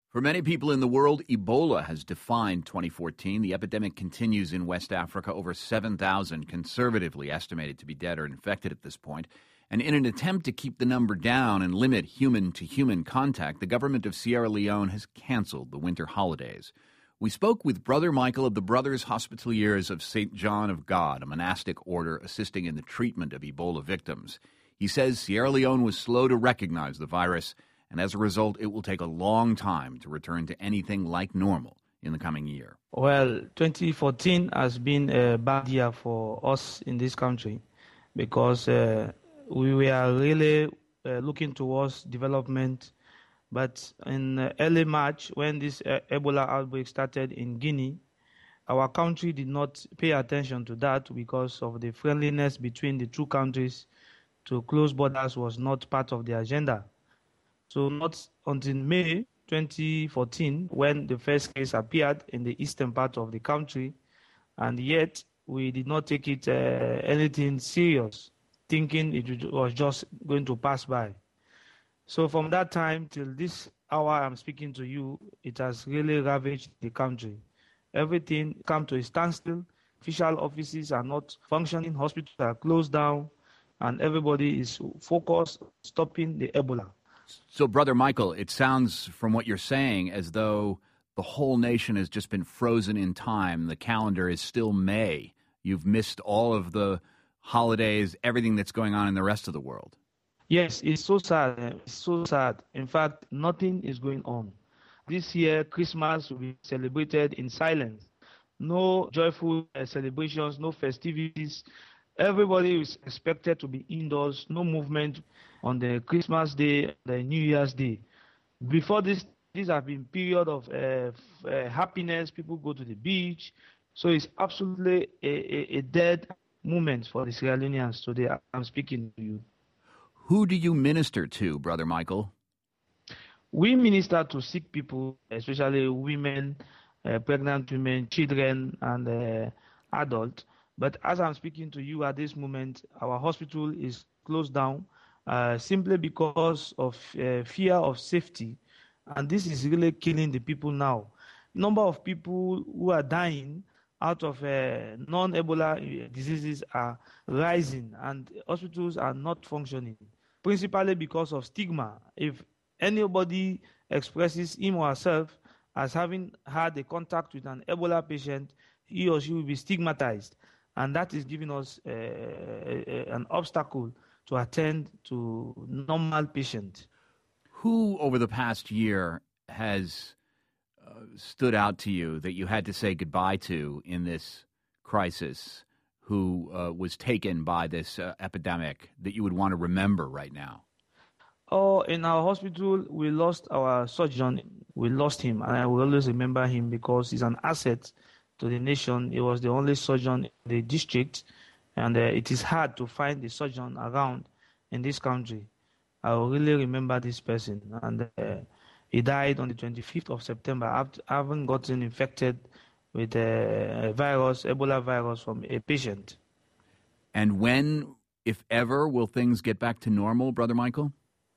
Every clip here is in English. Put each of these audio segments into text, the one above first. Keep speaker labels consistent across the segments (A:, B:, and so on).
A: For many people in the world, Ebola has defined 2014. The epidemic continues in West Africa. Over 7,000 conservatively estimated to be dead or infected at this point. And in an attempt to keep the number down and limit human-to-human contact, the government of Sierra Leone has canceled the winter holidays. We spoke with Brother Michael of the Brothers Hospitaliers of St. John of God, a monastic order assisting in the treatment of Ebola victims. He says Sierra Leone was slow to recognize the virus, and as a result, it will take a long time to return to anything like normal in the coming year.
B: Well, 2014 has been a bad year for us in this country because we were really looking towards development. But in early March, when this Ebola outbreak started in Guinea, our country did not pay attention to that because of the friendliness between the two countries. To close borders was not part of the agenda. So not until May 2014, when the first case appeared in the eastern part of the country, and yet we did not take it anything serious, thinking it was just going to pass by. So from that time till this hour I'm speaking to you, it has really ravaged the country. Everything come to a standstill. Official offices are not functioning, hospitals are closed down, and everybody is focused on stopping the Ebola.
A: So, Brother Michael, it sounds from what you're saying as though the whole nation has just been frozen in time. The calendar is still May. You've missed all of the holidays, everything that's going on in the rest of the world.
B: Yes, it's so sad. It's so sad. In fact, nothing is going on. This year, Christmas will be celebrated in silence. No joyful celebrations, no festivities. Everybody is expected to be indoors, no movement on the Christmas day, the New Year's Day. Before this have been period of happiness. People go to the beach. So it's absolutely a dead moment for the Sierra Leoneans today. I'm speaking to you.
A: Who do you minister to, Brother Michael?
B: We minister to sick people, especially women, pregnant women, children, and adults. But as I'm speaking to you at this moment, our hospital is closed down simply because of fear of safety. And this is really killing the people now. Number of people who are dying out of non-Ebola diseases are rising, and hospitals are not functioning, principally because of stigma. If anybody expresses him or herself as having had a contact with an Ebola patient, he or she will be stigmatized. And that is giving us an obstacle to attend to normal patients.
A: Who over the past year has stood out to you that you had to say goodbye to in this crisis, who was taken by this epidemic that you would want to remember right now?
B: Oh, in our hospital, we lost our surgeon. We lost him, and I will always remember him because he's an asset to the nation. He was the only surgeon in the district, and it is hard to find a surgeon around in this country. I will really remember this person, and he died on the 25th of September after having gotten infected with a virus, Ebola virus, from a patient.
A: And when, if ever, will things get back to normal, Brother Michael?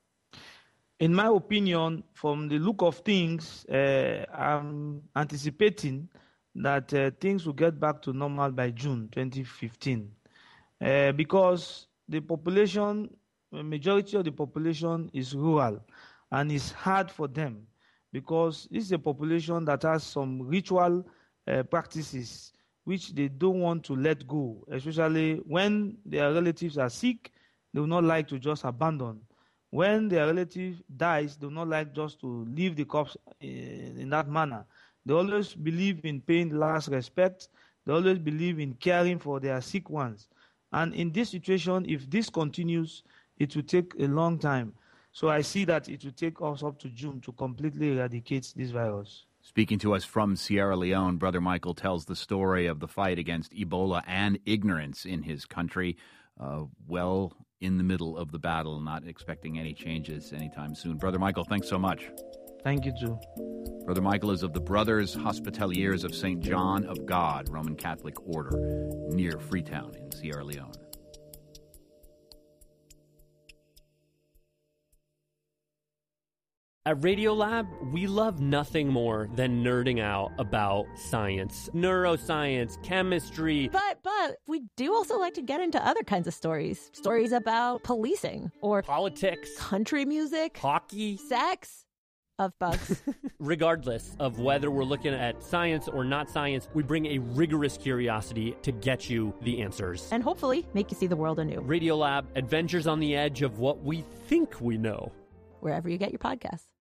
B: In my opinion, from the look of things, I'm anticipating that things will get back to normal by June 2015 because the population, the majority of the population is rural, and it's hard for them because this is a population that has some ritual practices which they don't want to let go, especially when their relatives are sick. They will not like to just abandon. When their relative dies, they will not like just to leave the corpse in that manner. They always believe in paying last respect. They always believe in caring for their sick ones. And in this situation, if this continues, it will take a long time. So I see that it will take us up to June to completely eradicate this virus.
A: Speaking to us from Sierra Leone, Brother Michael tells the story of the fight against Ebola and ignorance in his country. Well in the middle of the battle, not expecting any changes anytime soon. Brother Michael, thanks so much.
B: Thank you, too.
A: Brother Michael is of the Brothers Hospitaliers of St. John of God, Roman Catholic order, near Freetown in Sierra Leone.
C: At Radiolab, we love nothing more than nerding out about science, neuroscience, chemistry.
D: But we do also like to get into other kinds of stories. Stories about policing or
C: Politics,
D: country music,
C: hockey,
D: sex, of bugs.
C: Regardless of whether we're looking at science or not science, we bring a rigorous curiosity to get you the answers.
D: And hopefully make you see the world anew.
C: Radiolab, adventures on the edge of what we think we know.
D: Wherever you get your podcasts.